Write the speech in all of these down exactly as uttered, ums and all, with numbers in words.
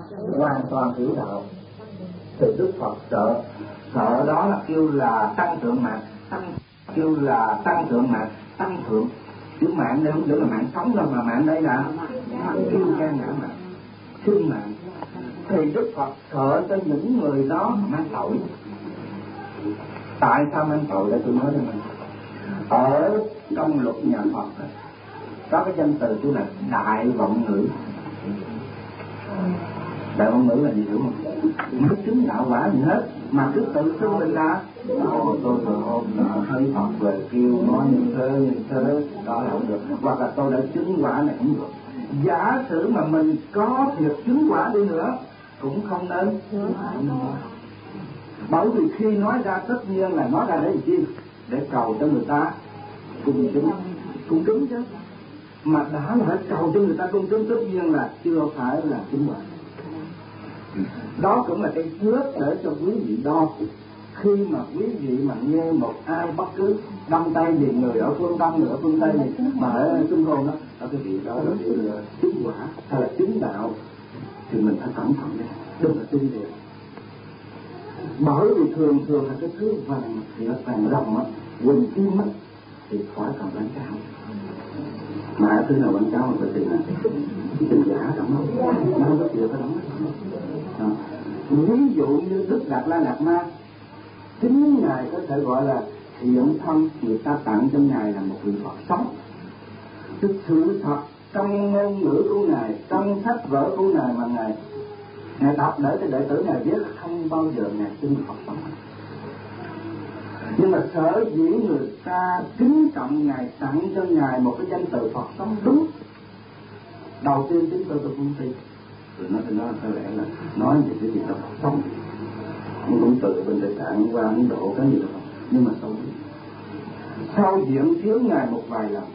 hoàn toàn hiểu đạo. Thì Đức Phật sợ, sợ đó là kêu là tăng thượng mạng, tăng kêu là tăng thượng mạng, tăng thượng. Chữ mạng đây không phải là mạng sống đâu, mà mạng đây là kêu gan ngã mạng, sinh mạng. Thì Đức Phật sợ cho những người đó mang tội. Tại sao mang tội? Để tôi nói cho mình. Ở trong luật nhà Phật có cái danh từ tức là đại vọng ngữ. Đại vọng ngữ là gì hiểu không? Không chứng đạo quả gì hết, mà cứ tự xưng mình là ồ tôi từ hôm thấy Phật về kêu nói như thế như thế, đó là không được. Hoặc là tôi đã chứng quả này cũng được. Giả sử mà mình có việc chứng quả đi nữa cũng không nên. Bởi vì khi nói ra tất nhiên là nói ra để làm chi? Để cầu cho người ta cung kính, cung kính chứ. Mà đã là cầu cho người ta cung kính tất nhiên là chưa phải là chứng quả. Đó cũng là cái thước để cho quý vị đo. Khi mà quý vị mà nghe một ai bất cứ đông tây gì, người ở phương đông, người ở phương tây gì, mà ở trung thôn đó, ở cái vị đó là chứng quả hay là chứng đạo, thì mình phải cẩn thận đấy, đừng là tin được. Bởi vì thường thường là cái thứ vàng thì nó vàng rồng á, quỳnh kim á, thì khỏi cần bán cáo. Mà thứ nào bán cáo mà phải tiền là tiền giả đóng, nó rất nhiều cái đóng. Ví dụ như Đức Đạt Lai Lạt Ma, chính Ngài có thể gọi là hiện thân, người ta tặng cho Ngài là một vị Phật sống. Cái sự thật trong ngôn ngữ của Ngài, trong sách vở của Ngài mà Ngài Ngài đọc để cho đệ tử Ngài viết, không bao giờ Ngài tin Phật sống. Nhưng mà sở dĩ người ta kính trọng Ngài, tặng cho Ngài một cái danh từ Phật sống đúng. Đầu tiên chúng tôi tôi không tin. Rồi nó thì nó có lẽ là nói về cái gì đó Phật sống. Ông cũng từ bên Tây Tạng qua Ấn Độ cái gì đó. Nhưng mà tôi sau diễn kiến Ngài một vài lần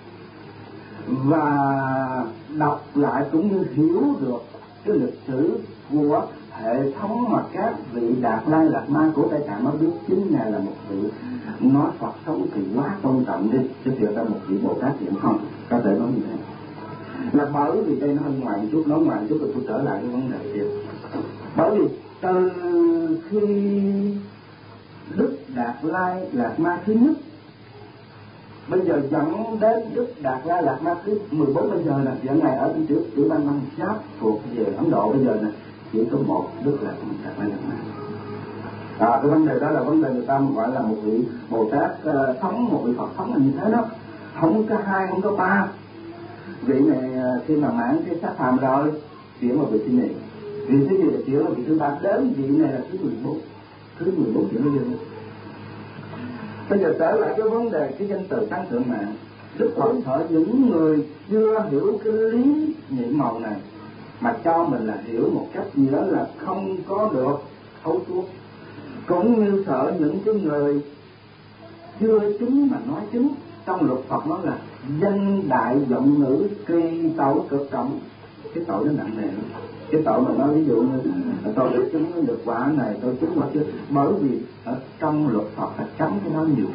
và đọc lại cũng như hiểu được cái lịch sử của hệ thống mà các vị Đạt Lai Lạt Ma của Tây Tạng mới biết chính Ngài là một vị nói Phật sống thì quá tôn trọng đi, chứ thiệt ra một vị Bồ Tát hiện không có thể nói như thế. Là bởi vì đây nó hơi ngoài một chút, nói ngoài một chút rồi tôi trở lại cái vấn đề kia. Bởi vì từ khi Đức Đạt Lai Lạt Ma thứ nhất bây giờ dẫn đến Đức Đạt Lai Lạt Ma thứ mười bốn bây giờ nè, dẫn Ngài ở trên tiểu tiểu bang Măng Giáp thuộc về Ấn Độ bây giờ nè, chỉ có một Đức Đạt Lai Lạt Ma. À, cái vấn đề đó là vấn đề người ta gọi là một vị Bồ Tát uh, sống, một vị Phật sống là như thế đó, không có hai, không có ba. Vị này uh, khi mà mãn cái xác phàm rồi chuyển vào vị thứ này, vị thứ này là chuyển vào vị thứ ba, đến vị này là thứ mười bốn, thứ mười bốn chuyển vào đây. Bây giờ trở lại cái vấn đề cái danh từ tăng thượng mạng. Đức Phật hỏi những người chưa hiểu cái lý nhị màu này mà cho mình là hiểu một cách gì đó là không có được thấu suốt, cũng như sợ những cái người chưa chứng mà nói chứng. Trong luật Phật nói là danh đại vọng ngữ kỳ tội cực trọng. Cái tội nó nặng nề lắm. Cái tội mà nói ví dụ như tôi đã chứng được quả này, tôi chứng quả kia, bởi vì ở trong luật Phật là cấm cái đó nhiều.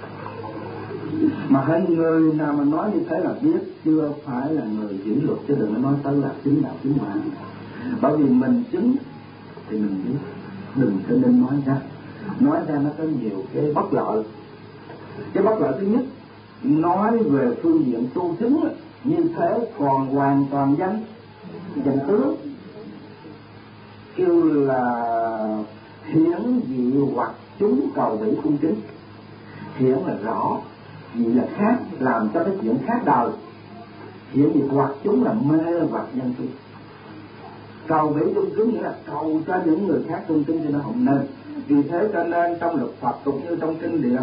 Mà hai người nào mà nói như thế là biết chưa phải là người giữ luật, chứ đừng có nói tới là chứng đạo chứng quả. Bởi vì mình chứng thì mình biết, đừng có nên nói ra. Nói ra nó có nhiều cái bất lợi. Cái bất lợi thứ nhất, nói về phương diện tu chứng như thế còn hoàn toàn danh danh tướng, kêu là hiển dị hoặc chúng cầu bị cung kính. Hiển là rõ, dị là khác, làm cho cái chuyện khác đời. Hiển dị hoặc chúng là mê hoặc nhân tu. Cầu bị cung kính nghĩa là cầu cho những người khác cung kính cho nó không nên. Vì thế cho nên trong luật Phật cũng như trong kinh điển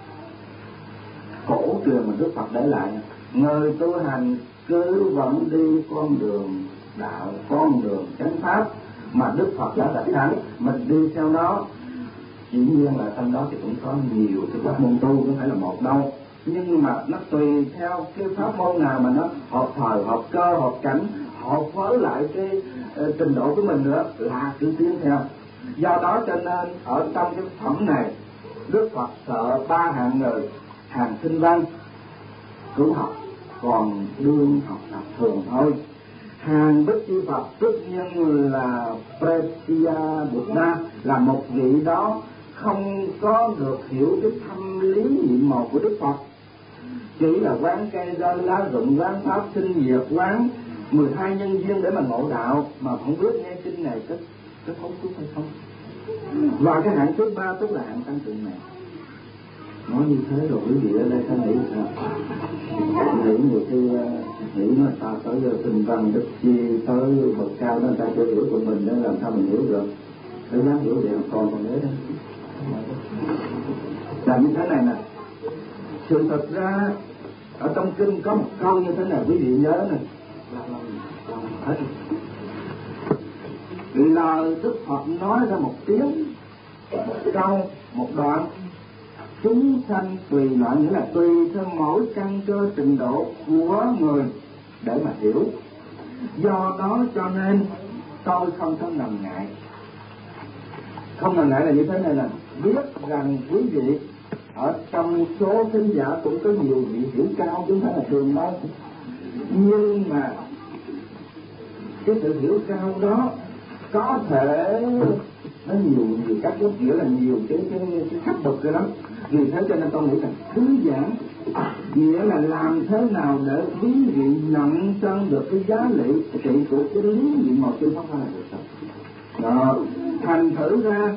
cổ truyền mà Đức Phật để lại, người tu hành cứ vẫn đi con đường đạo, con đường chánh pháp mà Đức Phật đã đặt sẵn, mình đi theo nó. Dĩ nhiên là trong đó thì cũng có nhiều cái pháp môn tu, không phải là một đâu, nhưng mà nó tùy theo cái pháp môn nào mà nó hợp thời, hợp cơ, hợp cảnh, hợp với lại cái uh, trình độ của mình nữa là cứ tiến theo. Do đó cho nên ở trong cái phẩm này Đức Phật sợ ba hạng người: hàng sinh văn, cứu học, còn đương học tập thường thôi. Hàng Đức Chư Phật tất nhiên là Presya Buddha, là một vị đó không có được hiểu cái thâm lý nhiệm màu của Đức Phật, chỉ là quán cây rơi lá rụng, quán pháp sinh diệt, quán mười hai nhân duyên để mà ngộ đạo, mà không biết nghe kinh này có có thấu suốt hay không. Và cái hạng thứ ba tức là hạng tăng trưởng này. Nói như thế rồi quý vị ở đây ta nghĩ sao? Nghĩ nhiều khi nghĩ nó ta tới giờ tinh văn đức chi tới bậc cao đó, người ta chưa hiểu của mình nên làm sao mình hiểu được? Để dám hiểu để con còn nhớ đó. Là như thế này nè. Sự thật ra ở trong kinh có một câu như thế này, quý vị nhớ này. Hết. Lời Đức Phật nói ra một tiếng, một câu, một đoạn, chúng sanh tùy loại, nghĩa là tùy theo mỗi căn cơ trình độ của người để mà hiểu. Do đó cho nên tôi không có ngần ngại. Không ngần ngại là như thế này là biết rằng quý vị ở trong số thính giả cũng có nhiều vị hiểu cao, chúng ta là thường đâu. Nhưng mà cái sự hiểu cao đó có thể nó nhiều nhiều các cái nghĩa là nhiều cái cái, cái cấp bậc rồi đó. Vì thế cho nên tôi nghĩ rằng thứ giảng nghĩa là làm thế nào để quý vị nhận chân được cái giá trị trị của cái lý nhiệm màu chân pháp là được rồi. Đó, thành thử ra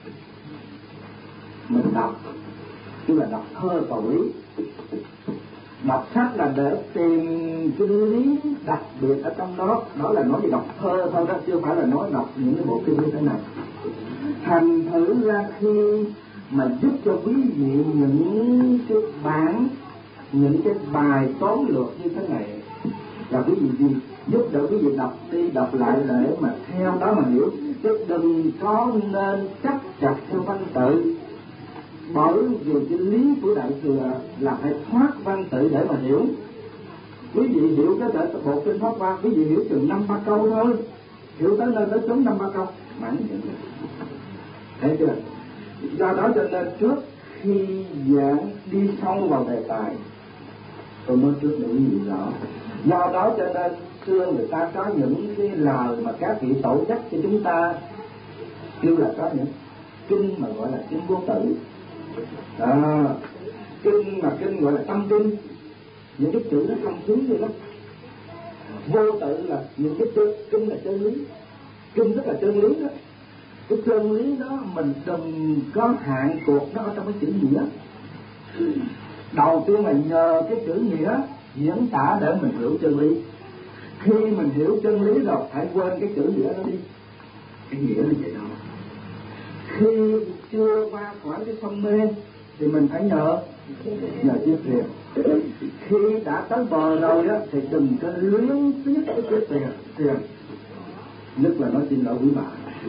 mình đọc, tức là đọc thơ tuổi, đọc sách là để tìm cái lý đặc biệt ở trong đó. Đó là nói về đọc thơ thôi đó, chưa phải là nói đọc những cái bộ kinh như thế này. Thành thử ra khi mà giúp cho quý vị những cái bản, những cái bài tóm lược như thế này là quý vị gì giúp đỡ quý vị đọc đi đọc lại để mà theo đó mà hiểu, chứ đừng có nên chấp chặt theo văn tự. Bởi vì cái lý của Đại Thừa là phải thoát văn tự để mà hiểu. Quý vị hiểu cái thể bộ kinh Pháp Hoa, quý vị hiểu chừng năm ba câu thôi, hiểu tới nơi tới chốn năm ba câu mãn chuyện rồi. Thấy chưa? Do đó cho nên trước khi giảng đi sâu vào đề tài, tôi nói trước để quý vị rõ. Do đó cho nên xưa người ta có những cái lời mà các vị tổ chức cho chúng ta, kêu là có những kinh mà gọi là kinh vô tử. À, kinh mà kinh gọi là tâm kinh, những cái chữ nó không xứng vậy đó. Vô tự là những cái chữ, kinh là chân lý, kinh rất là chân lý đó. Cái chân lý đó mình đừng có hạn cuộc nó ở trong cái chữ nghĩa. Đầu tiên là nhờ cái chữ nghĩa diễn tả để mình hiểu chân lý. Khi mình hiểu chân lý rồi hãy quên cái chữ nghĩa đó đi, cái nghĩa là vậy đó. Khi chưa qua khỏi cái sông mê thì mình phải nhờ nhờ chiếc thuyền. Khi đã tới bờ rồi đó thì đừng có luyến tiếc cái chiếc thuyền thuyền nhất là nói xin lỗi quý bà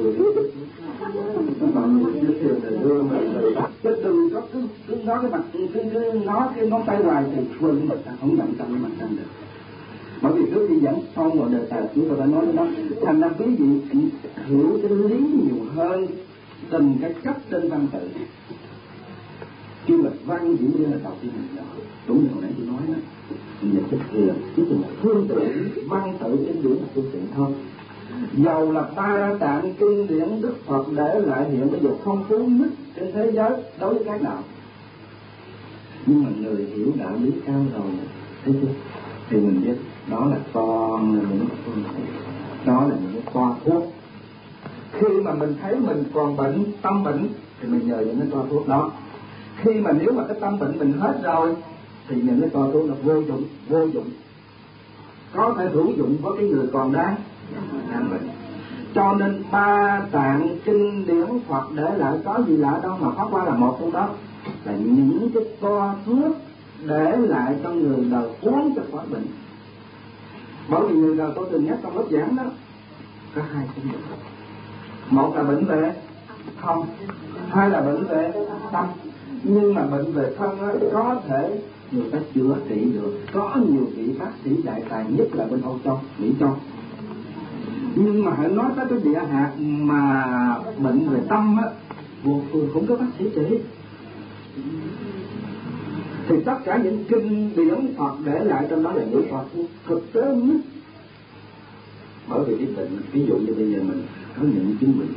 còn chiếc thuyền này đưa mình rồi, chứ đừng có cứ cứ nói cái mặt cứ cứ nói cái ngón tay hoài thì quên cái mặt ta không nhận tâm cái mặt ta được. Bởi vì trước khi dẫn sâu vào đề tài chúng tôi đã nói đó, thành ra quý vị hiểu cái lý nhiều hơn từng cái cấp trên văn tự. Khi mà văn dĩ nhiên là đầu tiên mình đó, đúng như hồi nãy tôi nói đó, mình nhận thức thiền chỉ là một phương tiện, văn tự kinh điển là phương tiện thôi. Dầu là ba tạng kinh điển Đức Phật để lại hiện bây giờ phong phú nhất trên thế giới đối với các đạo, nhưng mà người hiểu đạo lý cao rồi thấy chưa, thì mình biết đó là con là những phương tiện, đó là những cái toa thuốc. Khi mà mình thấy mình còn bệnh, tâm bệnh thì mình nhờ những cái toa thuốc đó. Khi mà nếu mà cái tâm bệnh mình hết rồi thì những cái toa thuốc là vô dụng, vô dụng. Có thể hữu dụng với cái người còn đang đang bệnh. Cho nên ba tạng kinh điển Phật để lại có gì lạ đâu mà Pháp Hoa là một trong đó, là những cái toa thuốc để lại cho người đời uống cho khỏi bệnh. Bởi vì người đời tôi từng nhắc trong lớp giảng đó có hai cái bệnh. Một là bệnh về không, hai là bệnh về tâm. Nhưng mà bệnh về thân ấy, có thể người ta chữa trị được, có nhiều vị bác sĩ đại tài nhất là bên Âu Châu, Mỹ Châu. Nhưng mà hãy nói tới cái địa hạt mà bệnh về tâm á, vô phương cũng có bác sĩ trị. Thì tất cả những kinh điển Phật để lại trong đó là những Phật thực tế nhất. Bởi vì cái bệnh, ví dụ như bây giờ mình có những chứng bệnh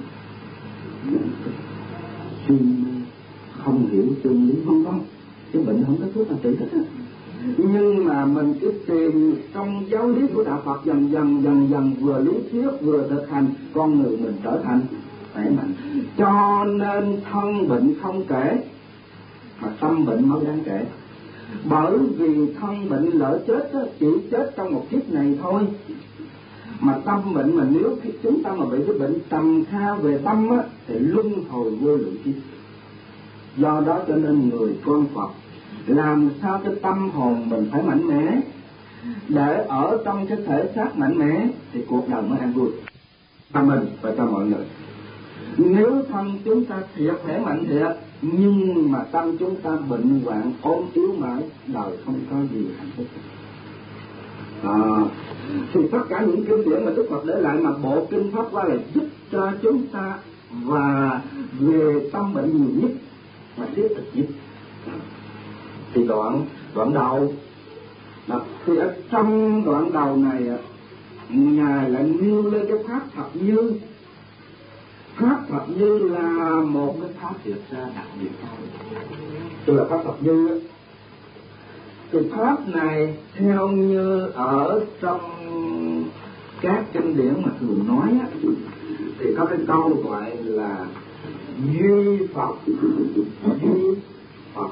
suy mê, không hiểu chân lý vân vân, cái bệnh không có thuốc nào trị hết. Nhưng mà mình cứ tìm trong giáo lý của đạo Phật, dần dần dần dần vừa lý thuyết vừa thực hành, con người mình trở thành khỏe mạnh. Cho nên thân bệnh không kể, mà tâm bệnh mới đáng kể. Bởi vì thân bệnh lỡ chết đó, chỉ chết trong một kiếp này thôi. Mà tâm bệnh mà nếu chúng ta mà bị cái bệnh trầm kha về tâm á, thì luân hồi vô lượng kiếp. Do đó cho nên người con Phật làm sao cái tâm hồn mình phải mạnh mẽ, để ở trong cái thể xác mạnh mẽ thì cuộc đời mới an vui cho mình và cho mọi người. Nếu thân chúng ta thiệt khỏe mạnh thiệt, nhưng mà tâm chúng ta bệnh hoạn ốm yếu mãi, đời không có gì hạnh phúc. À, thì tất cả những kinh điển mà Đức Phật để lại, mà bộ kinh Pháp Hoa là giúp cho chúng ta và về tâm bệnh nhiều nhất mà thiết thực nhất. Thì đoạn đoạn đầu đó, thì ở trong đoạn đầu này Ngài lại nêu lên cái pháp thập như. Pháp thập như là một cái pháp hiện ra đặc biệt cao, tức là pháp thập như đó. Thì pháp này theo như ở trong các kinh điển mà thường nói á, thì có cái câu gọi là duy Phật, duy Phật,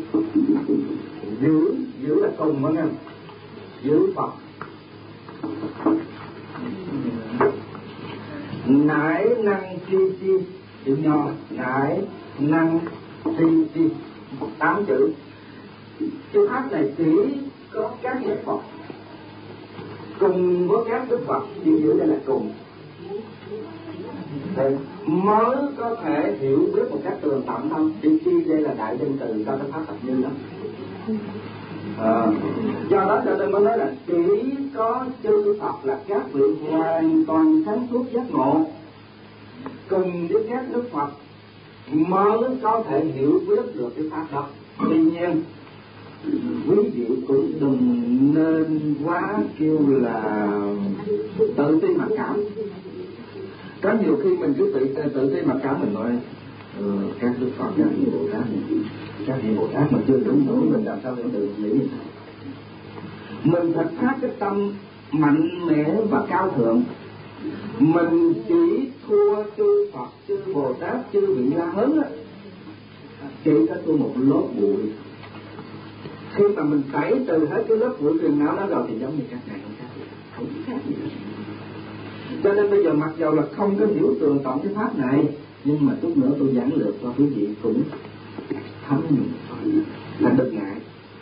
giữ giữ là cùng đó nghe, giữ Phật, nải năng chi chi, chữ nho, nải năng chi chi, tám chữ. Cái pháp này chỉ có các đức Phật cùng với các đức Phật, chữ giữ đây là cùng, thì mới có thể hiểu biết một cách tường tận thôi. Chữ chi đây là đại danh từ cho cái pháp thập như đó. À, do đó cho nên mới nói là chỉ có chư Phật là các vị hoàn toàn sáng suốt giác ngộ cùng với các đức Phật mới có thể hiểu biết được cái pháp đó. Tuy nhiên quý vị cũng đừng nên quá kêu là tự ti mặc cảm. Có nhiều khi mình cứ tự tự ti mặc cảm, mình nói ừ, các đức Phật, các vị Bồ Tát, các vị Bồ Tát mà chưa đúng nổi, mình làm sao để tự nghĩ như thế? Mình phải phát cái tâm mạnh mẽ và cao thượng. Mình chỉ thua chư Phật, chư Bồ Tát, chư vị La Hấn á, chỉ có thua một lớp bụi. Khi mà mình tẩy từ hết cái lớp bụi phiền não đó rồi thì giống như các ngài không khác gì, không khác gì. Cho nên bây giờ mặc dầu là không có hiểu tường tận cái pháp này, nhưng mà chút nữa tôi giảng lược cho quý vị cũng thấm nhuần, là đừng ngại.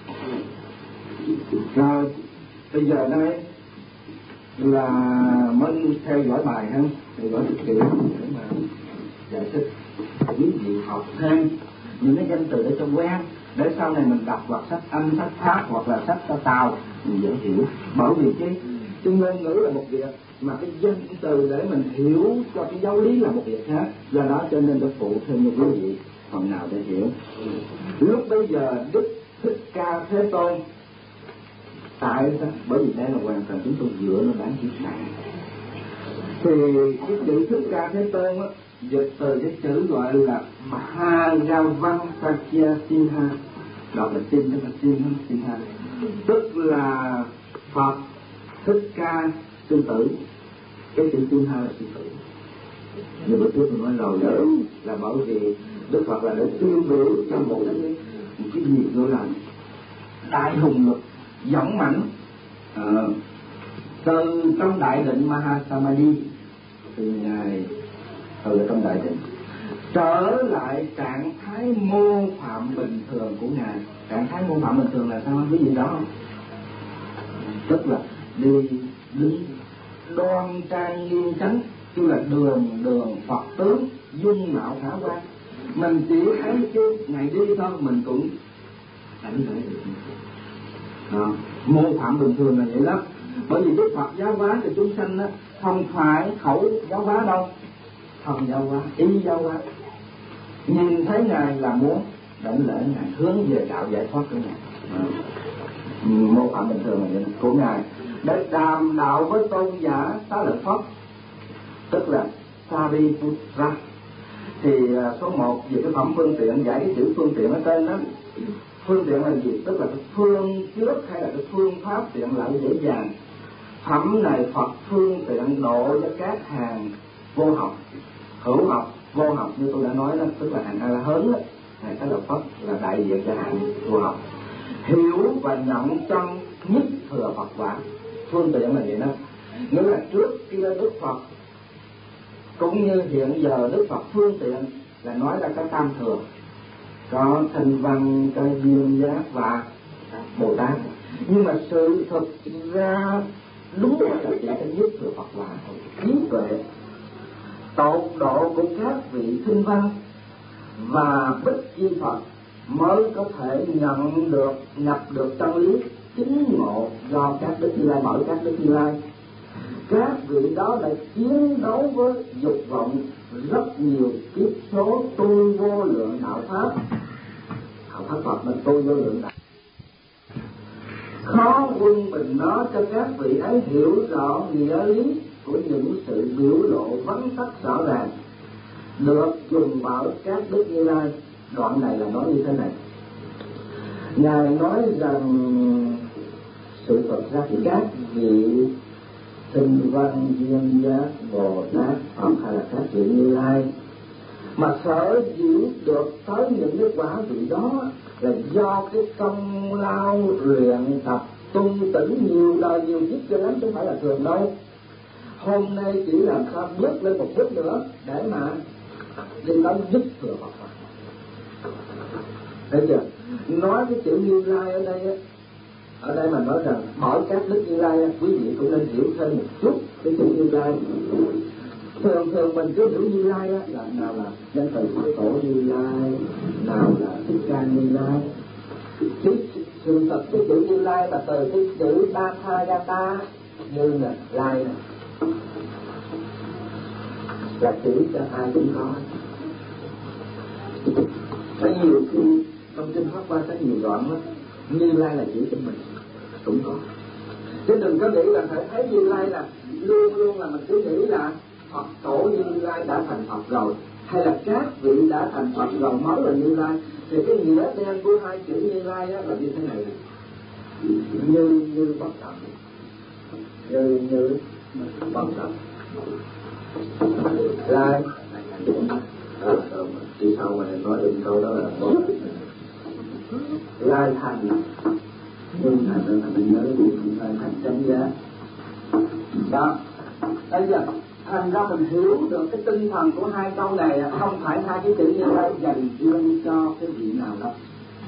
Rồi bây giờ đây là mới theo dõi bài ha, theo dõi thực tiễn để mà giải thích quý vị học thêm những cái danh từ để cho quen, để sau này mình đọc hoặc sách Anh, sách Pháp hoặc là sách cho Tàu mình dễ hiểu. Bởi vì cái cái ngôn ngữ là một việc, mà cái danh từ để mình hiểu cho cái giáo lý là một việc khác. Do đó cho nên được phụ thêm cho quý vị phần nào để hiểu. Lúc bây giờ Đức Thích Ca Thế Tôn, tại sao? Bởi vì đây là hoàn toàn chúng tôi dựa nó bán chiếc này. Thì cái chữ Thích Ca Thế Tôn á, dịch từ cái chữ gọi là Mahagavanta Sinha, đọc là Sin, tức là Sin, Sinha, tức là Phật Thích Ca sư tử. Cái chữ Sinha là sư tử. Như bữa trước mình nói rồi đó, là bởi vì Đức Phật là để tuyên biểu cho một cái một cái gì nữa là đại hùng lực, dũng mãnh, à, từ trong đại định Mahasamadhi, từ ngài từ trong đại định trở lại trạng thái mô phạm bình thường của ngài. Trạng thái mô phạm bình thường là sao quý vị đó không? Tức là đi đứng đoan trang nghiêm chánh, tức là đường đường Phật tướng dung mạo khả quan. Mình chỉ thấy cái ngày đi thôi mình cũng đánh lại được. À, mô phạm bình thường là vậy đó. Bởi vì Đức Phật giáo hóa cho chúng sanh đó, không phải khẩu giáo hóa đâu, thần giáo hóa, ý giáo hóa. Nhìn thấy ngài là muốn đảnh lễ ngài, hướng về đạo giải thoát của ngài. À, mô phạm bình thường là vậy của ngài. để đàm đạo với tôn giả Xá Lợi Phất, tức là Sariputta. Thì số một về cái phẩm phương tiện, giải cái chữ phương tiện ở trên đó. Phương tiện là gì? Tức là cái phương trước hay là cái phương pháp tiện lợi dễ dàng. Phẩm này Phật phương tiện độ cho các hàng vô học, hữu học, vô học như tôi đã nói đó, tức là hàng A La Hớn đó. Ngài Xá Lợi Phất là đại diện cho hàng vô học, hiểu và nhận chân nhất thừa Phật quả. Phương tiện là gì đó? Nghĩa là trước kia Đức Phật cũng như hiện giờ Đức Phật phương tiện là nói là cái tam thừa, có Thanh Văn, có Duyên Giác và Bồ Tát. Nhưng mà sự thực ra đúng là chỉ cái nhất thừa Phật quả, trí tuệ tột độ của các vị Thanh Văn và Bích Chi Phật mới có thể nhận được, nhập được chân lý chính ngộ do các Đức Như Lai mở các Đức Như Lai. Các vị đó lại chiến đấu với dục vọng rất nhiều kiếp số tu vô lượng đạo pháp. Đạo pháp Phật là tu vô lượng đạo. Khó quân bình nó cho các vị ấy hiểu rõ nghĩa lý của những sự biểu lộ vắn tắt rõ ràng được dùng vào các Đức Như Lai. Đoạn này là nói như thế này. Ngài nói rằng sự thật ra thì các vị Thanh Văn, Duyên Giác, Bồ Tát, Phật hay là các vị Như Lai mà sở dĩ được tới những cái quả vị đó là do cái công lao luyện tập tu tỉnh nhiều đời nhiều kiếp cho lắm, chứ không phải là thường đâu. Hôm nay chỉ làm sao bước lên một bước nữa để mà đi tới dứt thừa Phật. Thấy chưa? Nói cái chữ Như Lai ở đây á, ở đây mà nói rằng hỏi các Đức Như Lai, quý vị cũng nên hiểu thêm một chút cái chữ Như Lai. Thường thường mình cứ hiểu Như Lai á, là nào là danh từ của Tổ Như Lai, nào là Thích Ca Như Lai. Chứ sự thật cái chữ Như Lai là từ cái chữ Tathagata, như là Lai nè, là chữ cho ai cũng có. Thấy nhiều khi trong kinh Pháp Hoa thấy nhiều đoạn đó, Như Lai là chữ cho mình cũng có. Chứ đừng có nghĩ là phải thấy Như Lai là luôn luôn là mình cứ nghĩ là Phật Tổ Như Lai đã thành Phật rồi, hay là các vị đã thành Phật rồi mới là Như Lai. Thì cái nghĩa đen của hai chữ Như Lai là như thế này: như như bất tận, như như bất tận. Lai à, chỉ sau mà nói được câu đó là tốt. Lai thành, nhưng thành là mình nhớ Lai thành chánh giác đó. Bây giờ thành ra mình hiểu được cái tinh thần của hai câu này, không phải hai cái chữ Như Lai dành riêng cho cái vị nào đâu.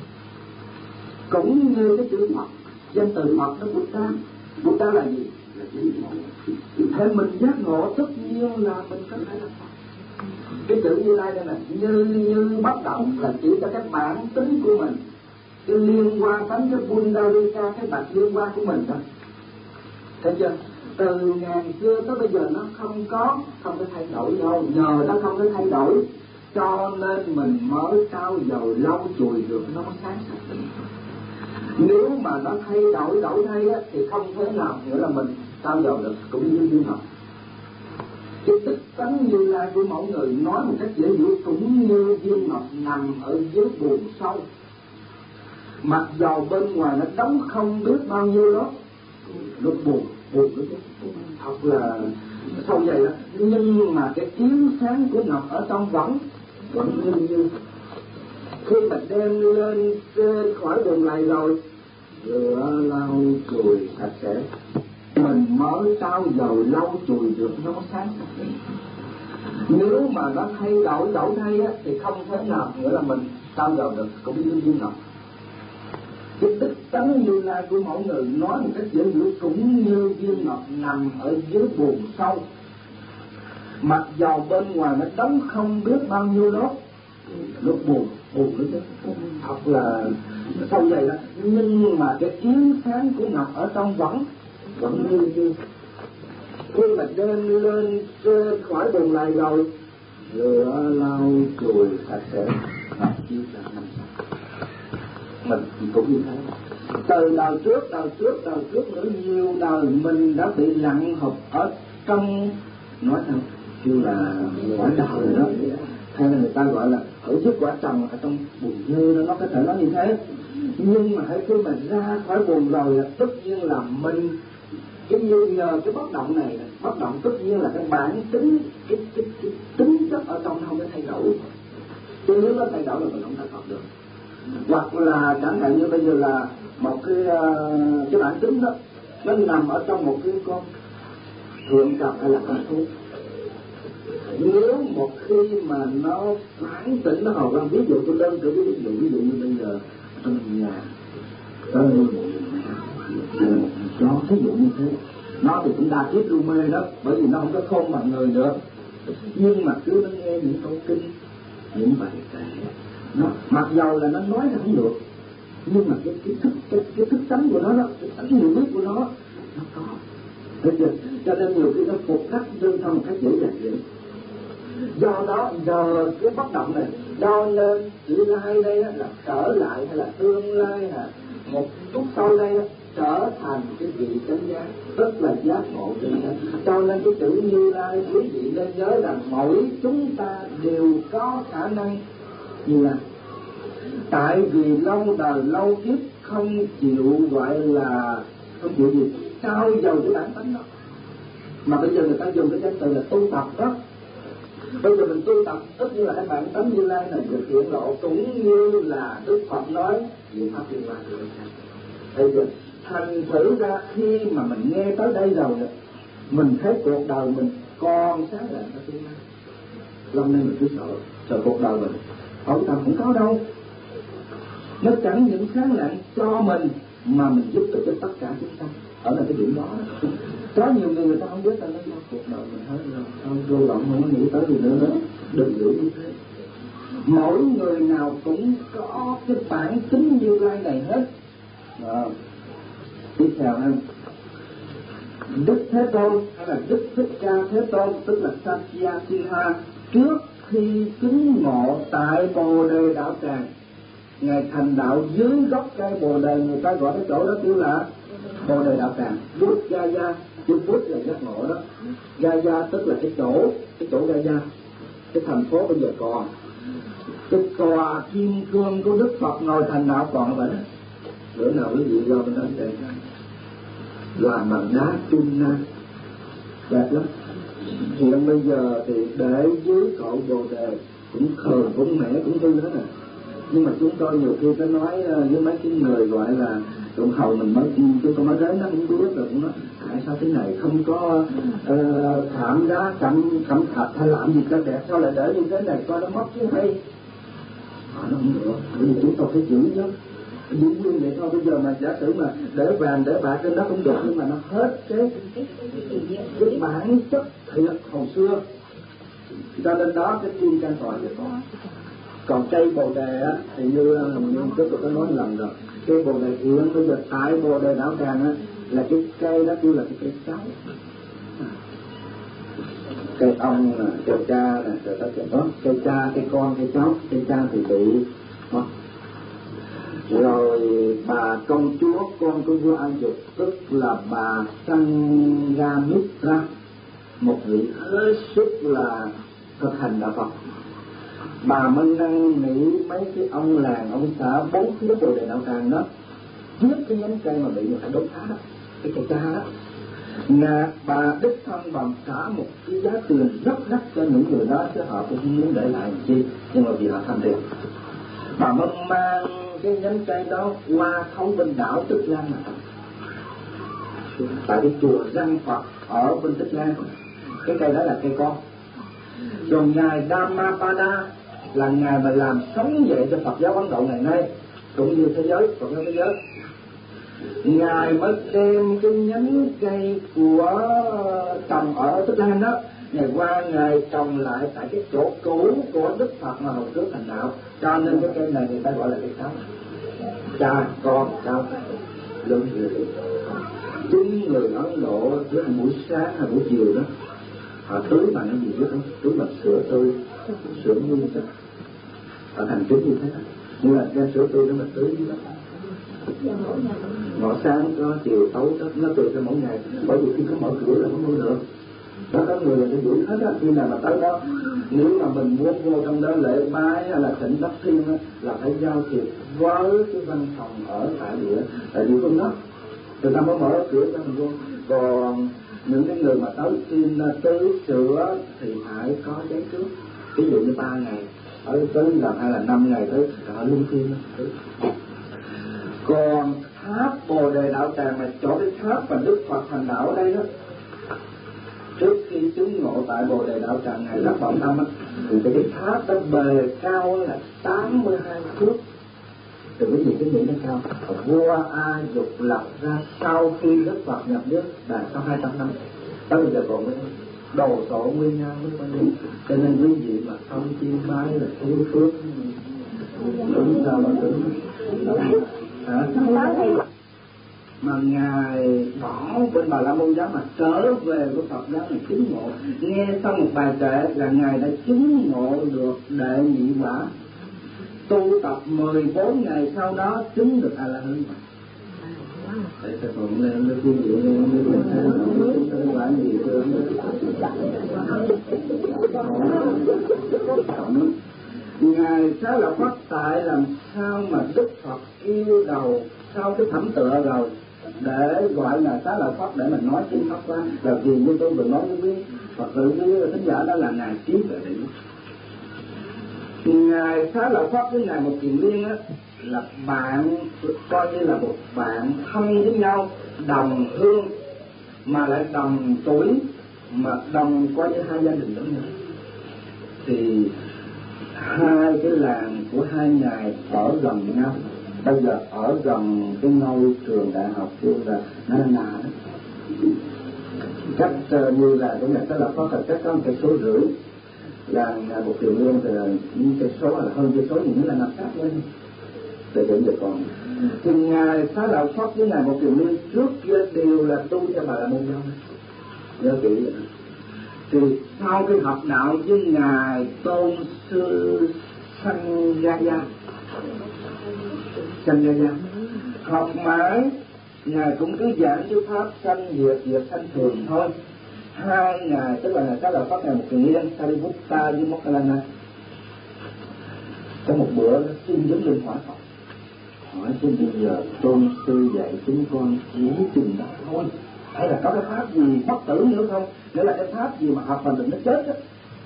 Cũng như cái chữ Phật, danh từ Phật nó Buddha. Buddha là gì? Là chữ ngộ. Thế mình giác ngộ tất nhiên là mình có thể là Phật. Cái chữ Như Lai đây là như như bất động, là chỉ cho cái bản tính của mình, cái liên quan đến cái Pundarika, cái bạch liên quan của mình đó. Thấy chưa? Từ ngàn xưa tới bây giờ nó không có, không có thay đổi đâu. Nhờ nó không có thay đổi cho nên mình mới trao dầu lâu chùi được nó sáng sạch. Nếu mà nó thay đổi đổi thay á, thì không thể nào nữa là mình trao dầu được, cũng như duyên học. Cái tích tánh Như Lai của mỗi người nói một cách dễ hiểu cũng như viên ngọc nằm ở dưới buồng sâu. Mặc dầu bên ngoài nó đóng không biết bao nhiêu đó, nó buồn, buồn nó thật là sâu dày đó. Nhưng mà cái chiếu sáng của ngọc ở trong vẫn vẫn như như. Khi mà đem lên khỏi buồng này rồi, rửa lau chùi sạch sẽ, mình mới trao dầu lau chùi được nó sáng sạch. Nếu mà nó thay đổi đổi thay á, thì không thể nào nữa là mình trao dầu được, cũng như viên ngọc. Cái đức tánh Như Lai của mỗi người nói một cách dễ hiểu cũng như viên ngọc nằm ở dưới buồng sâu. Mặc dầu bên ngoài nó đóng không biết bao nhiêu đó, nó buồn, buồn nữa chứ, thật là sâu dày đó. Nhưng mà cái chiếu sáng của ngọc ở trong vẫn vẫn như như. Khi mà đem lên khỏi buồng này rồi, rửa lau chùi sạch sẽ, ngọc chiếu sáng năm sắc. Mình cũng như thế. Từ đời trước, đời trước, đời trước nữa nhiều đời mình đã bị lặng hụp ở trong, nói sao kêu là quả đời đó, hay là người ta gọi là ở dưới quả trồng ở trong bùn nhơ đó, nó có thể nói như thế. Nhưng mà hãy khi mà ra khỏi bùn rồi tất nhiên là mình cái như nhờ cái bất động này, bất động tất nhiên là cái bản tính, cái, cái, cái tính chất ở trong nó không có thay đổi. Chứ nếu nó thay đổi là mình không thành Phật được. Hoặc là chẳng hạn như bây giờ là một cái uh, cái bản tính đó nó nằm ở trong một cái con thượng cầm hay là con thú. Nếu một khi mà nó phản tỉnh nó hầu quan, ví dụ tôi đơn cử ví dụ ví dụ như bây giờ trong nhà có nuôi một mẹ hay là một chó, ví dụ như thế, nó thì cũng đa kiếp lưu mê đó, bởi vì nó không có khôn bằng người nữa, nhưng mà cứ nó nghe những câu kinh, những bài kể, nó mặc dầu là nó nói ra không được, nhưng mà cái cái thức cái, cái thức tánh của nó đó, cái tánh hiểu biết của nó nó có. Thế chứ, cho nên nhiều khi nó phục khắc đơn thân một cách dễ dàng vậy. Do đó giờ cái bất động này, cho nên tương lai đây là trở lại hay là tương lai là một chút sau đây trở thành cái vị chánh giác, rất là giác ngộ chánh giác. Cho nên cái chữ Như Lai quý vị nên nhớ rằng mỗi chúng ta đều có khả năng Như Lai. Tại vì lâu đời lâu kiếp không chịu gọi là không chịu gì trao dầu cái bản tánh đó, mà bây giờ người ta dùng cái danh từ là tu tập đó. Bây giờ mình tu tập tất nhiên là cái bản tánh Như Lai này được hiện lộ, cũng như là Đức Phật nói diệu pháp Như Lai. Bây giờ thành thử ra khi mà mình nghe tới đây rồi, mình thấy cuộc đời mình còn sáng lạng ở tương lai. Lần này mình cứ sợ, sợ cuộc đời mình hỏi tâm cũng có đâu. Nó chẳng những sáng lạng cho mình mà mình giúp được cho tất cả chúng ta. Ở là cái điểm đó. Có nhiều người người ta không biết ta nói cuộc đời mình hết rồi, không vô vọng, không có nghĩ tới gì nữa nữa. Đừng nghĩ như thế. Mỗi người nào cũng có cái bản tính Như Lai này hết. À, tiếp theo ha, Đức Thế Tôn hay là Đức Thích Ca Thế Tôn, tức là Sakyasiha, trước khi chứng ngộ tại Bồ Đề Đạo Tràng, ngài thành đạo dưới gốc cây Bồ Đề, người ta gọi cái chỗ đó kêu là Bồ Đề Đạo Tràng. Bút Gaya, chữ bút là giác ngộ đó. Gaya tức là cái chỗ, cái chỗ Gaya, cái thành phố bây giờ còn. Cái tòa kim cương của Đức Phật ngồi thành đạo còn vậy đó. Bữa nào quý vị qua bên đó xem, làm bằng đá tuna, đẹp lắm. Hiện bây giờ thì để dưới cội Bồ Đề cũng khờ cũng mẻ cũng hư hết rồi. Nhưng mà chúng tôi nhiều khi có nói với mấy cái người gọi là tụng hầu mình mới chúng tôi nói đến nó không biết rồi, cũng nói tại sao thế này không có uh, thảm đá cẩm cẩm thạch hay làm gì cho đẹp, sao lại để như thế này coi nó mất chứ hay. Họ nó không được, bởi vì chúng tôi phải giữ chứ. Giữ nguyên vậy thôi. Bây giờ mà giả sử mà để vàng để bạc trên đó cũng được, nhưng mà nó hết cái cái bản chất thiệt hồi xưa. Cho nên đó cái kim can tòa vậy có. Còn cây Bồ Đề á thì như tôi có nói lần rồi, cây Bồ Đề hiện bây giờ tại Bồ Đề Đạo Tràng á là cái cây đó kêu là cái cây cháu, cây ông nè, cây cha nè, rồi tất cả đó, cây cha, cây con, cây cháu. Cây cha thì bị đó. Rồi bà công chúa con của vua An Dục, tức là bà Sanghamitra, một vị hết sức là thực hành đạo Phật. Bà mới năn nỉ mấy cái ông làng, ông xã bốn phía Bồ Đề Đạo Tràng đó, trước cái nhánh cây mà bị người ta đốt phá đó, cái cây cha đó, nhà bà đích thân bằng cả một cái giá tiền rất đắt cho những người đó, chứ họ cũng không muốn để lại làm chi, nhưng mà vì họ tham tiền. Bà mới mang cái nhánh cây đó qua thấu bên đảo Tích Lan này, tại cái chùa Văn Phật ở bên Tích Lan, cái cây đó là cây con. Rồi ngài Dhammapada là ngài mà làm sống dậy cho Phật giáo Ấn Độ ngày nay cũng như thế giới, Phật giáo thế giới, ngài mới đem cái nhánh cây của trồng ở Tích Lan đó, ngày qua ngài trồng lại tại cái chỗ cũ của Đức Phật mà hồi trước thành đạo. Cho nên cái cây này người ta gọi là cây cháu, cha con cháu lớn người. Chính người Ấn Độ cứ hàng buổi sáng hay buổi chiều đó họ tưới bằng cái gì biết không? Tưới bằng sữa tươi, sữa nguyên chất. Họ thành kính như thế đó, nhưng là cái sữa tươi đó mình tưới như đó. ngọ sáng có, chiều tối có, nó tùy theo mỗi ngày. Bởi vì khi có mở cửa là không mua được. Đó có người là cái giữ hết á, khi nào mà tới đó, nếu mà mình muốn vô trong đó lễ bái hay là thỉnh đất thiên á, là phải giao thiệp với cái văn phòng ở tại địa, tại địa phương đó, người ta mới mở cửa cho mình vô. Còn những cái người mà tới xin tứ sửa thì phải có giấy trước, ví dụ như ba ngày ở tới lần hay là năm ngày tới ở luân phiên. Còn tháp Bồ Đề Đạo Tràng mà chỗ cái tháp mà Đức Phật thành đạo ở đây đó, trước khi chứng ngộ tại Bồ Đề Đạo Tràng ngày Đắc Vọng Tâm á, thì cái tháp đó bề cao là tám mươi hai thước. Từ cái gì cái gì nó cao. Vua A Dục lập ra sau khi Đức Phật nhập nước là sau hai trăm năm, tới bây giờ còn mới đồ sộ nguyên nhau mới quan điểm. Cho nên quý vị mà không chiêm bái là thiếu phước. Đúng sao mà đúng. Hả? Mà ngài bỏ bên Bà La Môn giáo mà trở về với Phật giáo này chứng ngộ, nghe xong một bài kệ là ngài đã chứng ngộ được đệ nhị quả, tu tập mười bốn ngày sau đó chứng được A La Hán. Để tôi còn lên với quý vị mới biết thấy quả gì chưa. Ngài Xá Lợi Phất tại làm sao mà Đức Phật yêu đầu sau cái thẩm tựa rồi để gọi là Xá Lợi Phất để mình nói chính pháp ra, là vì như tôi vừa nói với quý Phật tử với thính giả đó là ngài trí tuệ định. Ngài Xá Lợi Phất với ngài Một Kiền Liên á là bạn, coi như là một bạn thân với nhau, đồng hương mà lại đồng tuổi, mà đồng coi như hai gia đình giống nhau. Thì hai cái làng của hai ngài ở gần nhau, bây giờ ở gần cái ngôi trường đại học kêu là Na Na đó, cách uh, như là cái này Xá Lợi Phất là cách có một cây số rưỡi, làng Một Kiền Liên thì những cây số là hơn cây số những là nằm sát lên. Để đến giờ còn thì ngài Xá Lợi Phất với ngài Một Kiền Liên trước kia đều là tu cho Bà La Môn giáo, nhớ kỹ vậy. Thì sau cái học đạo với ngài Tôn sư Sanghaya, Sanghaya học mãi, ngài cũng cứ giảng cái pháp sanh diệt diệt sanh thường thôi. Hai ngài tức là ngài Xá Lợi Phất, ngài Một Kiền Liên, Sariputta với Mokkallana, có một bữa xin vấn lên hỏi Phật, hỏi chứ bây giờ tôn sư dạy chúng con chỉ chừng đó thôi, hay là có cái pháp gì bất tử nữa không, nghĩa là cái pháp gì mà học mà mình nó chết á.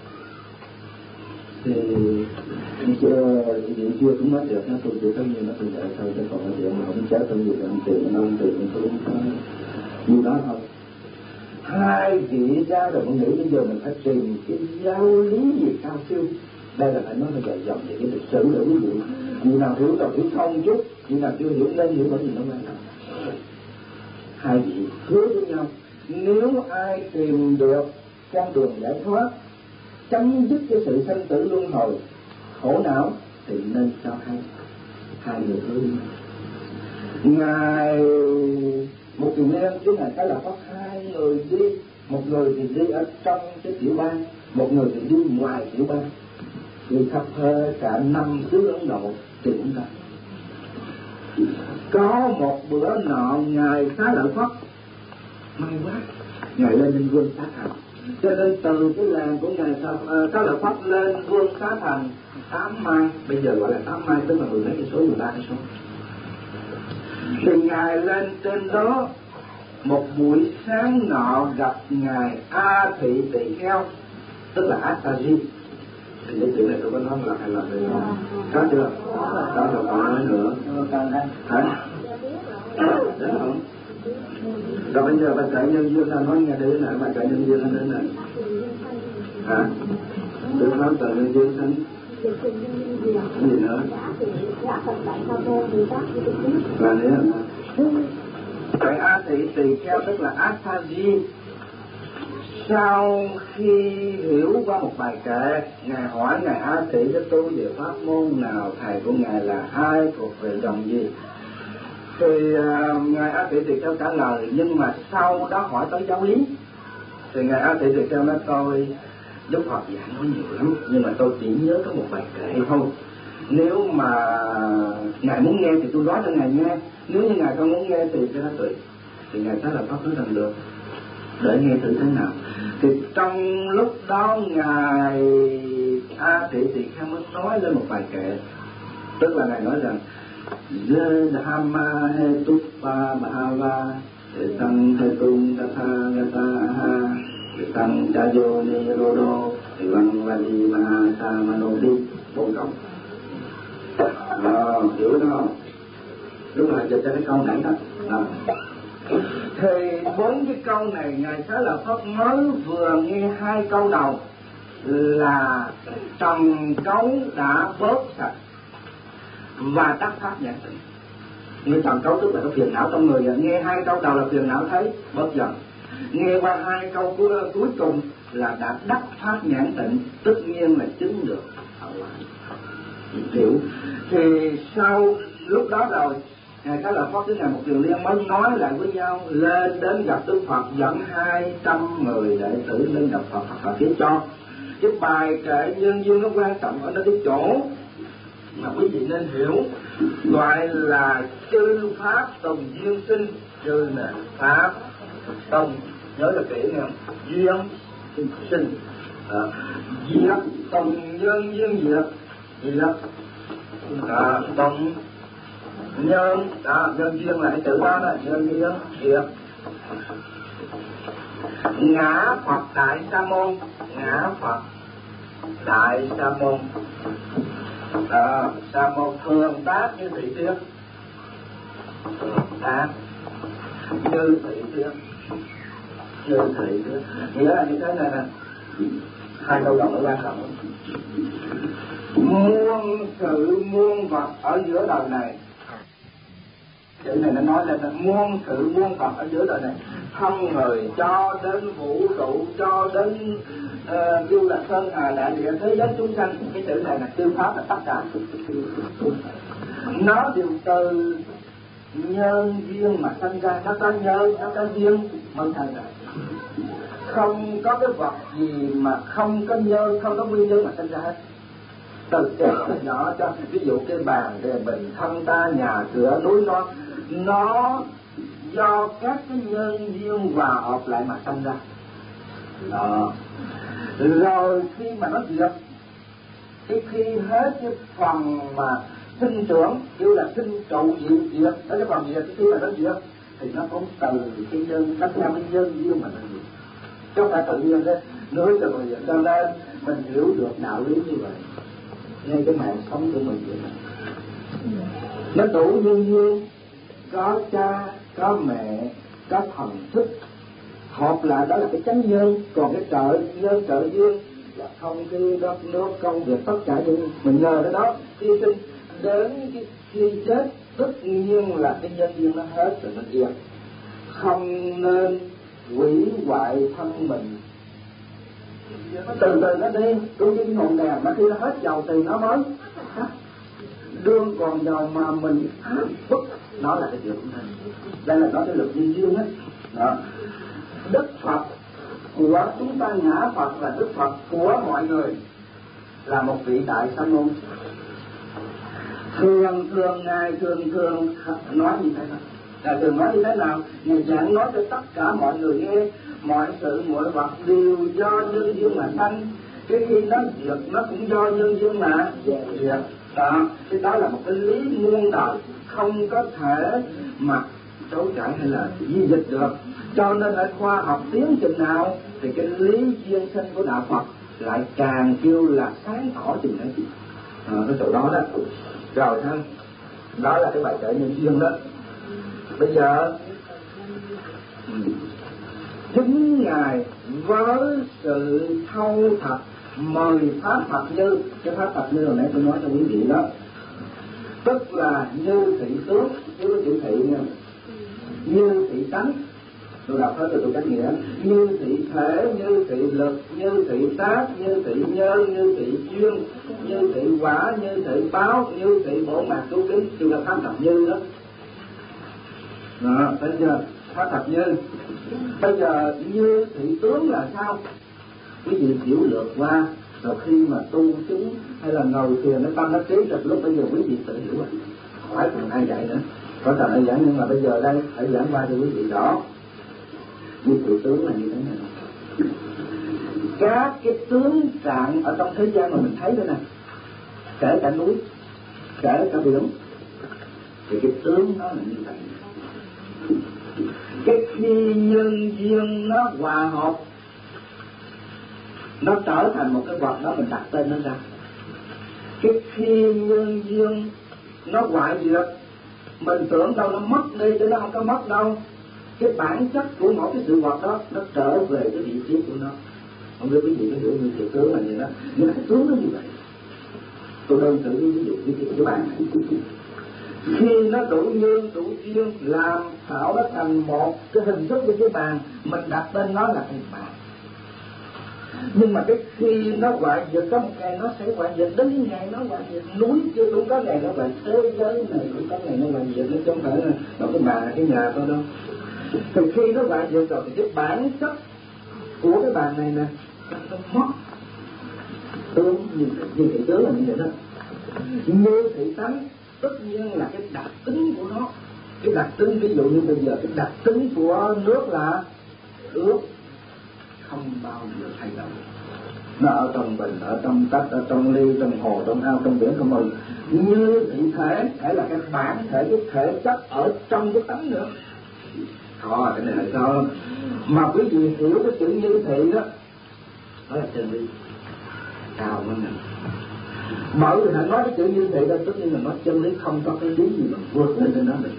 Thì chưa thì chưa cũng nói được, nó tôi chưa tất nhiên nó tôi dạy thôi, chứ còn cái chuyện mà không chết không gì là tiền năm tiền tôi không có như đó thôi. Hai vị ra rồi mình nghĩ bây giờ mình phải tìm cái giáo lý gì cao siêu. Đây là phải nói là dòng về cái lịch sử để quý vị vị nào hiểu rồi hiểu không chút, vị nào chưa hiểu nên hiểu bởi vì nó quan trọng. Hai vị hứa với nhau, nếu ai tìm được con đường giải thoát, chấm dứt cái sự sanh tử luân hồi khổ não thì nên cho hai hai người hứa với nhau. Ngài Một Kiền Liên chứ ngài Xá Lợi Phất, hai người đi, một người thì đi ở trong cái tiểu bang, một người thì đi ngoài tiểu bang, đi khắp hơi cả năm xứ Ấn Độ tìm ra. Có một bữa nọ ngài Xá Lợi Phất may quá, ngài lên lên Vương Xá Thành, cho nên từ cái làng của ngài Xá Lợi Phất lên Vương Xá Thành tám mai, bây giờ gọi là tám mai, tức là mười mấy cây số, mười ba cây số. Thì ngài lên trên đó một buổi sáng nọ gặp ngài A Thị Tỳ Kheo, tức là Asaji. Thì cái chuyện này tôi có nói là hay là đây không? Có chưa? Đó là còn nói nữa. Hả? Đúng không? Rồi bây giờ bà chạy nhân viên ra nói nghe đến này, bà chạy nhân viên ra đến này. Hả? Tôi nói tờ nhân viên sinh. Cái gì nữa? Là thế hả? Cái A Thị Tỳ Kheo tức là Asaji, sau khi hiểu qua một bài kệ, ngài hỏi ngài A Thị cho tu về pháp môn nào, thầy của ngài là ai, thuộc về dòng gì. Thì uh, ngài A Thị Tỳ Kheo trả lời, nhưng mà sau đó hỏi tới giáo lý. Thì ngài A Thị Tỳ Kheo nói tôi Đức Phật giảng nói nhiều lắm, nhưng mà tôi chỉ nhớ có một bài kệ thôi. Nếu mà ngài muốn nghe thì tôi nói cho ngài nghe, nếu như ngài không muốn nghe thì cái đó tùy. Thì ngài Xá Lợi Phất nói rằng được, để nghe thử thế nào. Thì trong lúc đó ngài A Tỳ Tỳ Kheo mới nói lên một bài kệ, tức là ngài nói rằng Dhamma Hetupa Bhava Sang Hetum Tatha Gata Ha Sang Chayo Nirodo Văn Vadi Mahasa Manodi, bốn câu. Ờ, hiểu đó không? Lúc này dịch cho cái câu nãy đó. Đó. Thì bốn cái câu này ngài Xá Lợi Phất mới vừa nghe hai câu đầu là trần cấu đã bớt sạch và đắc pháp nhãn tịnh. Nghe trần cấu tức là cái phiền não trong người, nghe hai câu đầu là phiền não thấy bớt dần, nghe qua hai câu cuối, cuối cùng là đã đắc pháp nhãn tịnh, tất nhiên là chứng được. Hiểu. Thì sau lúc đó rồi ngài Xá Lợi Phất với ngài Một Kiền Liên mới nói lại với nhau, lên đến gặp Đức Phật, dẫn hai trăm người đệ tử lên gặp Phật và kể cho. Cái bài kệ nhân duyên nó quan trọng ở cái chỗ mà quý vị nên hiểu, gọi là chư pháp tùng duyên sinh. Chư nè, pháp tùng, nhớ là kỹ nghe không? Duyên sinh, à, diệt tùng nhân duyên diệt, diệt à, tùng nhân, à, nhân duyên là cái chữ đó đó, nhân duyên diệt. Ngã Phật Đại Sa Môn, ngã Phật Đại Sa Môn, à, Sa Môn thường tác như thị thiên, thường tác như thị thiên, như thị thiên, nghĩa là như thế này nè, hai câu đầu nó quan trọng. Muôn sự muôn vật ở giữa đời này, chữ này nó nói lên là muôn sự muôn vật ở giữa đời này, thân người cho đến vũ trụ, cho đến uh, kêu là sơn hà đại địa, thế giới chúng sanh. Cái chữ này là tư pháp là tất cả, nó đều từ nhân duyên mà sinh ra, nó có nhân, nó có duyên mới thành ra. Không có cái vật gì mà không có nhân, không có nguyên nhân mà sinh ra hết. Từ trẻ từ nhỏ cho ví dụ cái bàn, cái bình, thân ta, nhà cửa, núi non, nó do các cái nhân duyên hòa hợp lại mà sinh ra. Đó. Rồi khi mà nó diệt, cái khi hết cái phần mà sinh trưởng, kêu là sinh trụ diệt diệt, đó cái phần diệt, khi mà nó diệt thì nó cũng từ cái nhân, tất cả cái nhân duyên mà nó diệt, chứ không phải tự nhiên đấy. Nói cho người cho nên mình hiểu được đạo lý như vậy, ngay cái mạng sống của mình vậy này, nó đủ nhân duyên, có cha, có mẹ, có thần thức hợp lại, đó là cái chánh nhân. Còn cái trợ nhân, trợ duyên là không khí, đất nước, công việc, tất cả những mình nhờ cái đó hy sinh đến cái khi chết, tất nhiên là cái nhân duyên nó hết rồi nó diệt. Không nên hủy hoại thân mình, từ từ nó đi, đúng như cái ngọn đèn mà khi nó hết dầu thì nó mới đương còn dầu mà mình bức, nó là cái chuyện của mình. Đây là nói cái lực nhân duyên hết. Đó. Đức Phật của chúng ta, ngã Phật là Đức Phật của mọi người, là một vị Đại Sa Môn. Thường thường ngài thường thường nói như thế nào? Ngài thường nói như thế nào? Ngài giảng nói cho tất cả mọi người nghe, mọi sự mọi vật đều do nhân duyên mà sanh. Cái khi nó diệt nó cũng do nhân duyên mà diệt. Đó, cái đó là một cái lý muôn đời, không có thể mà chối cãi hay là di dịch được. Cho nên ở khoa học tiến trình nào thì cái lý duyên sinh của đạo Phật lại càng kêu là sáng tỏ chừng ấy. À, cái chỗ đó đó. Rồi ha, đó là cái bài kệ nhân duyên đó. Bây giờ chính ngài với sự thâu thập mời pháp thập như, cái pháp thập như hồi nãy tôi nói cho quý vị đó, tức là như thị tướng, chứ có chữ thị nha, như thị tánh, tôi đọc hết rồi tôi cách nghĩa, như thị thể, như thị lực, như thị tác, như thị nhân, như thị duyên, như thị quả, như thị báo, như thị bổ mạc cứu kính, chứ là pháp thập như đó. Đó, thấy chưa? Pháp thập như. Bây giờ như thị tướng là sao? Quý vị hiểu lược qua Rồi khi mà tu chứng hay là ngồi thiền cái tâm nó trí rồi, lúc bây giờ quý vị tự hiểu rồi, hỏi còn ai dạy nữa, có cần ai giảng, nhưng mà bây giờ đây phải giảng qua cho quý vị rõ như tự tướng là như thế này. Các cái tướng trạng ở trong thế gian mà mình thấy đây này, kể cả núi, kể cả biển, thì cái tướng nó là như vậy. Cái khi nhân duyên nó hòa hợp, nó trở thành một cái vật đó, mình đặt tên nó ra. Cái khi nhân duyên nó hoại diệt, mình tưởng đâu nó mất đi, chứ nó không có mất đâu. Cái bản chất của mỗi cái sự vật đó nó trở về cái vị trí của nó. Không biết quý vị có hiểu như cái tướng là gì đó, nhưng mà cái tướng nó như vậy. Tôi đơn cử ví dụ như cái bàn này, khi nó đủ nhân đủ duyên làm tạo nó thành một cái hình thức như cái bàn, mình đặt tên nó là cái bàn. Nhưng mà cái khi nó hoại diệt, có một ngày nó sẽ hoại diệt, đến ngày nó hoại diệt. Núi chưa cũng có ngày nó hoại, thế giới này cũng có ngày nó hoại diệt, nó không phải là một cái bàn cái nhà thôi đâu. Thì khi nó hoại diệt rồi thì cái bản chất của cái bàn này nè nó mất. Tướng như như thị tướng là như vậy đó. Như thị tánh tất nhiên là cái đặc tính của nó. Cái đặc tính ví dụ như bây giờ cái đặc tính của nước là ướt, không bao giờ thay đổi. Nó ở trong bình, ở trong tách, ở trong ly, trong hồ, trong ao, trong biển, không bao giờ. Như thị thể, thể là cái bản thể, cái thể chất ở trong cái tánh nữa. Thôi, cái này là sao? Mà quý vị hiểu cái chữ như thị đó, đó là chân lý. Cao quá nè. Bởi vì hãy nói cái chữ như thị đó, tất nhiên là nói chân lý, không có cái lý gì mà vượt lên trên đó được.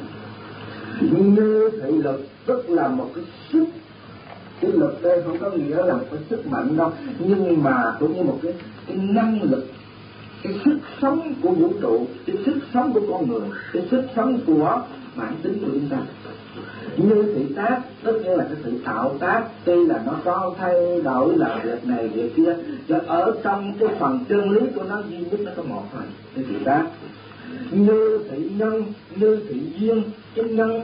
Như thị lực tức là một cái sức. Cái lực đây không có nghĩa là một cái sức mạnh đâu, nhưng mà cũng như một cái, cái năng lực, cái sức sống của vũ trụ, cái sức sống của con người, cái sức sống của bản tính của chúng ta. Như thị tác tất nhiên là cái sự tạo tác, tuy là nó có thay đổi là việc này việc kia, chứ ở trong cái phần chân lý của nó duy nhất nó có một thôi, cái thị tác. Như thị nhân, như thị duyên, cái nhân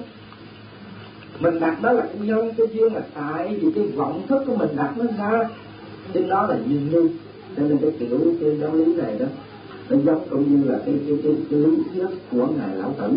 mình đặt đó là cái nhân, cái duyên là tại vì cái vọng thức của mình đặt nó ra, trên đó là duyên như. Cho nên cái kiểu cái giáo lý này đó, nó giống cũng như là cái cái cái, cái lý thuyết của ngài Lão Tử.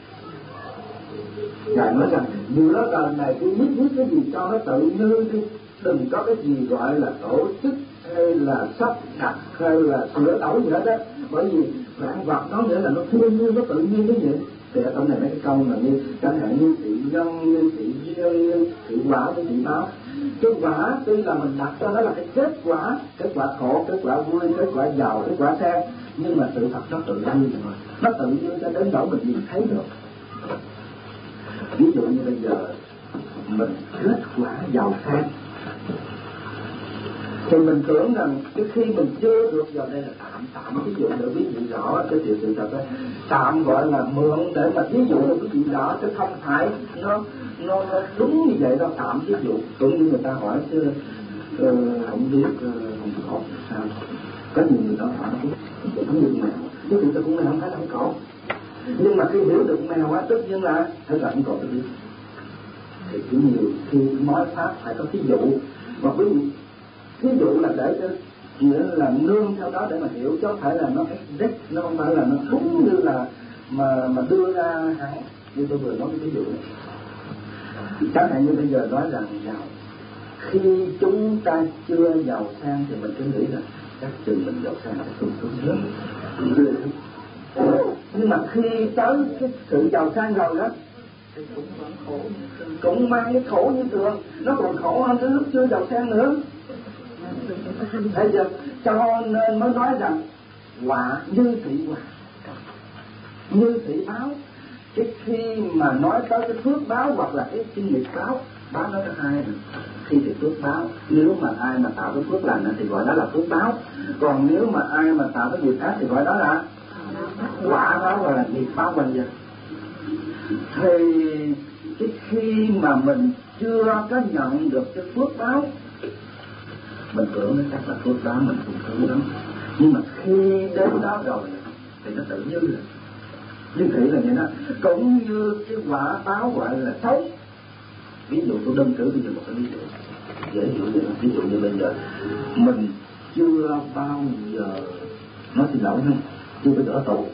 Ngài nói rằng dù đó đời này cứ viết viết cái gì cho nó tự như đi, đừng có cái gì gọi là tổ chức hay là sắp đặt hay là sửa đổi gì hết đó, bởi vì vạn vật nó nghĩa là nó thiên nhiên, nó tự nhiên cái gì. Thì ở trong này mấy cái câu là như chẳng hạn như thị nhân, như thị duyên, như thị quả, như thị báo. Cái quả tuy là mình đặt cho nó là cái kết quả, kết quả khổ, kết quả vui, kết quả giàu, kết quả sang, nhưng mà sự thật nó tự nhiên rồi, nó tự nhiên cho đến nỗi mình nhìn thấy được. Ví dụ như bây giờ mình kết quả giàu sang, thì mình tưởng rằng cái khi mình chưa được vào đây là tạm tạm, ví dụ để ví dụ rõ cái sự sự thật đó, tạm gọi là mượn để mà ví dụ cho quý vị rõ, chứ không phải nó nó, nó đúng như vậy đâu, tạm ví dụ. Cũng như người ta hỏi chứ uh, không biết uh, không khổ sao, có nhiều người ta hỏi không được mèo, chứ người ta cũng mèo không phải không khổ, nhưng mà khi hiểu được mèo á, tất nhiên là phải là không khổ được. Thì cũng nhiều khi nói pháp phải có ví dụ, và quý vị ví dụ là để cho nghĩa là nương theo đó để mà hiểu, chứ không phải là nó exact, nó không phải là nó đúng như là mà mà đưa ra hẳn như tôi vừa nói cái ví dụ này. Chẳng hạn như bây giờ nói rằng giàu, khi chúng ta chưa giàu sang thì mình cứ nghĩ là các chừng mình giàu sang là không tốt lắm, nhưng mà khi tới cái sự giàu sang rồi đó thì cũng vẫn khổ, cũng mang cái khổ như thường, nó còn khổ hơn cái lúc chưa giàu sang nữa. Bây giờ cho nên mới nói rằng quả như thị quả, như thị báo. Cái khi mà nói tới cái phước báo hoặc là cái cái nghiệp báo, báo nó có hai, khi thì phước báo, nếu mà ai mà tạo cái phước lành thì gọi đó là phước báo, còn nếu mà ai mà tạo cái nghiệp ác thì gọi đó là quả báo, gọi là nghiệp báo vân vân. Thì cái khi mà mình chưa có nhận được cái phước báo, mình tưởng nó chắc là phước báo mình cũng thương lắm, nhưng mà khi đến đó rồi thì nó tự như là như thị là vậy đó. Cũng như cái quả báo gọi là xấu. Ví dụ tôi đơn cử bây giờ một cái ví dụ dễ hiểu vậy. Ví dụ như bây giờ mình chưa bao giờ nói xin lỗi không, chưa phải đỡ tù.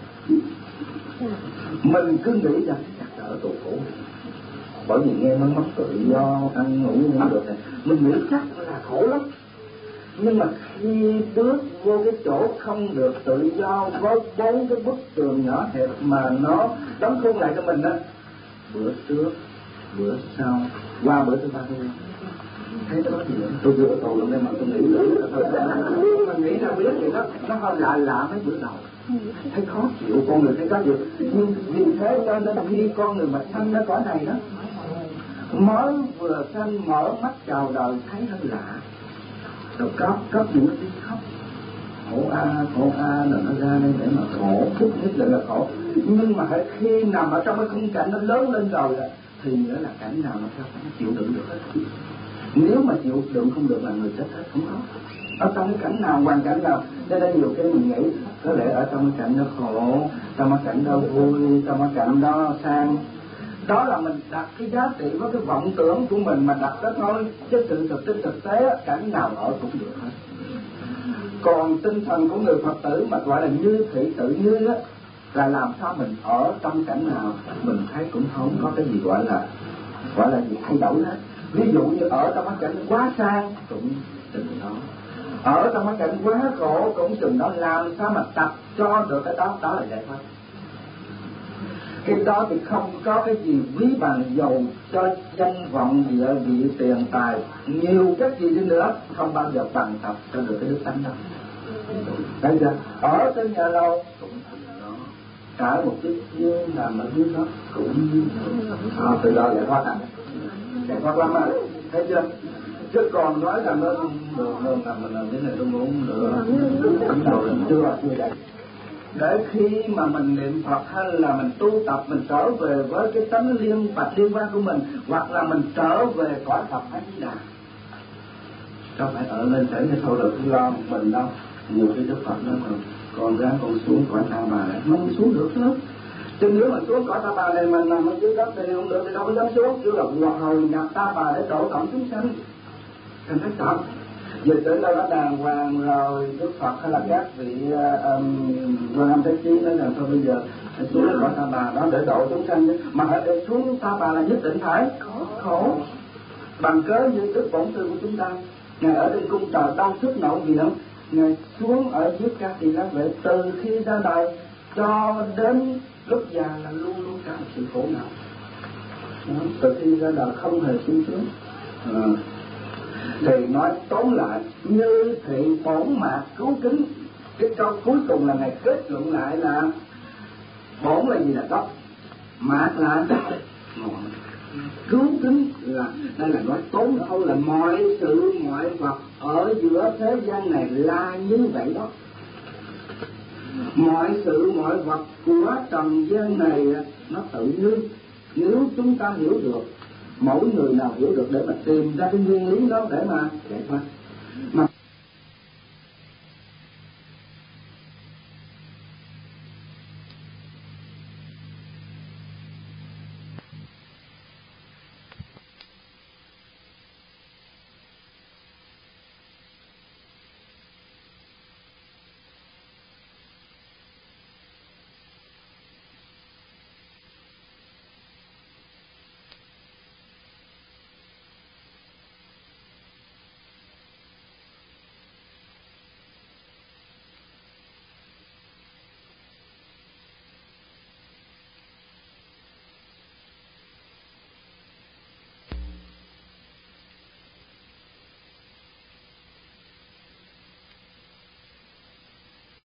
Mình cứ nghĩ rằng chắc đỡ tù khổ, bởi vì nghe mới mất tự do, ăn ngủ không được này, mình nghĩ chắc là khổ lắm. Nhưng mà khi bước vô cái chỗ không được tự do, có bốn cái bức tường nhỏ hẹp mà nó đóng khung lại cho mình đó, bữa trước, bữa sau, qua bữa thứ ba thôi, thấy cái đó gì nữa, tôi vừa tù luôn đây mà tôi nghĩ nữa, mình nghĩ là biết vậy đó, nó hơi lạ lạ mấy bữa đầu, thấy khó chịu, con người thấy khó chịu, nhưng vì thế cho nên khi con người mà sanh ra cõi này đó, mới vừa sanh mở mắt chào đời thấy hơi lạ, rồi cấp cấp những cái tiếng khóc, khổ a khổ a là nó ra đây để mà khổ, chút nhất định là khổ, nhưng mà hãy khi nằm ở trong cái khung cảnh nó lớn lên rồi thì nghĩa là cảnh nào nó sao nó chịu đựng được hết. Nếu mà chịu đựng không được là người chết hết, không có. Ở trong cái cảnh nào, hoàn cảnh nào, cho nên nhiều cái mình nghĩ có lẽ ở trong cái cảnh đó khổ, trong cái cảnh đó vui, trong cái cảnh đó sang. Đó là mình đặt cái giá trị với cái vọng tưởng của mình mà đặt đó thôi, chứ sự thực trên thực tế cảnh nào ở cũng được hết. Còn tinh thần của người Phật tử mà gọi là như thị tự như á, là làm sao mình ở trong cảnh nào mình thấy cũng không có cái gì gọi là gọi là gì thay đổi hết. Ví dụ như ở trong cái cảnh quá sang cũng chừng đó, ở trong cái cảnh quá khổ cũng chừng đó, làm sao mà tập cho được cái đó, đó là giải thoát. Cái đó thì không có cái gì quý bằng dầu cho danh vọng địa vị tiền tài nhiều cách gì đi nữa, không bao giờ bằng tập cho được cái đức tánh đó. Bây giờ ở trên nhà lâu cũng đó, trải một chiếc dương nằm ở dưới đó cũng à, từ đó giải thoát à, giải thoát lắm à, thấy chưa? Chứ còn nói là nó được hơn là mình làm thế này tôi muốn được, rồi chưa chưa vậy. Để khi mà mình niệm Phật hay là mình tu tập, mình trở về với cái tánh liên bạch liên quan của mình, hoặc là mình trở về cõi Phật hay Di Đà, đâu phải ở lên trển để thôi được cứ lo một mình đâu. Nhiều cái Đức Phật nói rồi, con ra con xuống cõi Ta Bà này, nó không xuống được hết. Chứ nếu mà xuống cõi Ta Bà này mà nằm ở dưới đất thì không được thì đâu có dám xuống, chứ là hồi nhập Ta Bà để độ tổng chúng sanh. Thành thấy sợ. Về tới đâu đó đàng hoàng rồi Đức Phật hay là các vị Quan Âm Thế Chí nói rằng thôi bây giờ xuống cõi Ta Bà đó để độ chúng sanh, mà hãy để xuống Ta Bà là nhất định phải khổ. Bằng cớ như Đức Bổn Sư của chúng ta, Ngài ở trên cung trời đau sức nậu gì nữa, Ngài xuống ở dưới các tỳ lá vệ từ khi ra đời cho đến lúc già là luôn luôn cả một sự khổ não. Đó, từ khi ra đời không hề sung sướng. À, thì nói tóm lại như thị bổn mạc cứu kính, cái câu cuối cùng là Ngài kết luận lại là bổn là gì là gốc, mạc là ngọn, cứu kính là đây là nói tóm thôi là mọi sự mọi vật ở giữa thế gian này là như vậy đó. Mọi sự mọi vật của trần gian này nó tự nhiên, nếu chúng ta hiểu được, mỗi người nào hiểu được để mà tìm ra cái nguyên lý đó để mà giải thoát. Mà